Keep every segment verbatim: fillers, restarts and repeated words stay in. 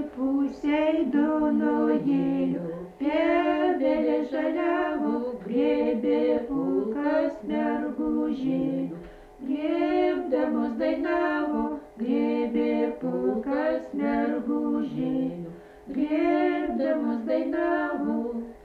pusėj Dunojėlio, pievelė žaliavo, grėbė pulkas mergužėlių. Grėbdamos dainavo, grėbė pulkas mergužėlių. Grėbdamos dainavo,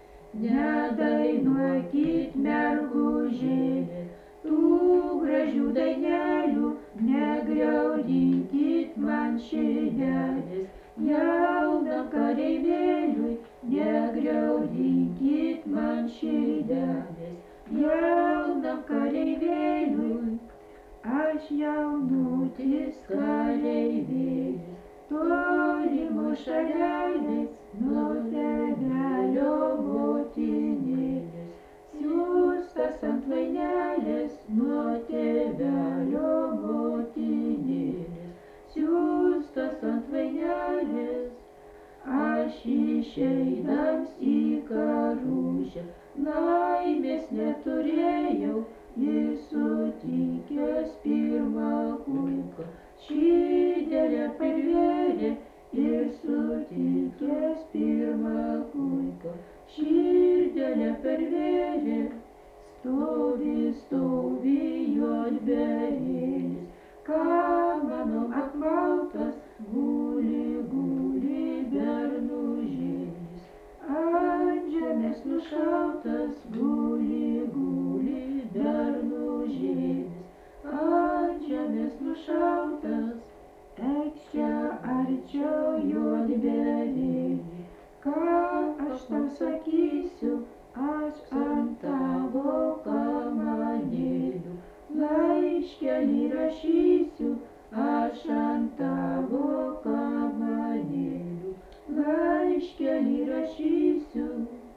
nedainuokit mergužėlės, tų gražių dainelių, negriaudinkit man širdelės. Jaunam kareivėliui, negriaudinkit man širdelės. Jaunam kareivėliui, aš jaunutis kareivėlis, tolimos šalelės, nuo tėvelio motinėlės. Siųstas ant vainelės, nuo tėvelio motinėlės. Siųstas ant vainelės, aš išeinams į karužę, laimės neturėjau ir sutikęs pirmą kulką. Širdelę parvėrė ir sutikęs pirmą kulką. Širdelę parvėrė, stovi, stovi juodbėrėlis, kamanom apmautas, guli, guli bernužėlis. Ant žemės nušautas, guli, guli bernužėlis. Ant žemės nušautas, eik čia arčiau juodbėrėli. Ką aš tau sakysiu, aš ant tavo kamanėlių. Laiškelį rašysiu, aš ant tavo kamanėlių. Laiškelį rašysiu,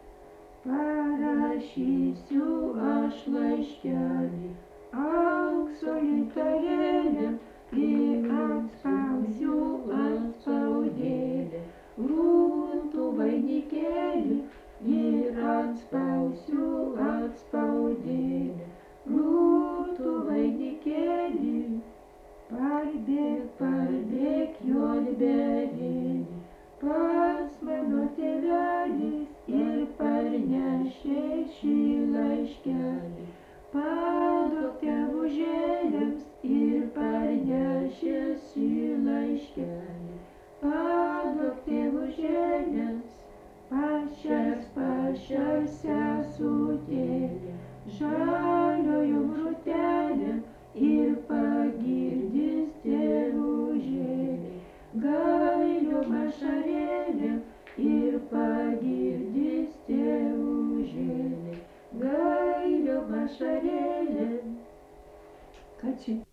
parašysiu aš laiškelį. Aukso litarėlėm ir atspausiu atspaudėlę. Rūtų vainikėlį ir atspausiu atspaudėlę. Rūtų vainikėlį, parbėk, parbėk juodbėrėli, pas mano tėvelis ir parnešė šį laiškelį. Paduok tėvužėliams ir parnešė šį laiškelį. Paduok tėvužėliams, pašias, pašias sesutėlė, žaliojom žutelėm ir pagirdys tėvužėlė. Gailiom ašarėlėm ir pagirdys tėvužėlė. Gailiom ašarėlėm. Ką čia?